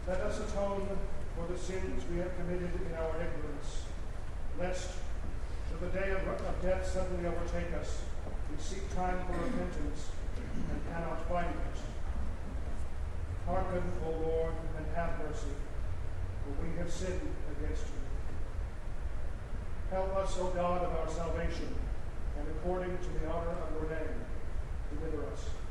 Let us atone for the sins we have committed in our ignorance, lest, should the day of death suddenly overtake us, we seek time for repentance and cannot find it. Hearken, O Lord, and have mercy, for we have sinned against you. Help us, O God of our salvation, and according to the honor of your name, deliver us.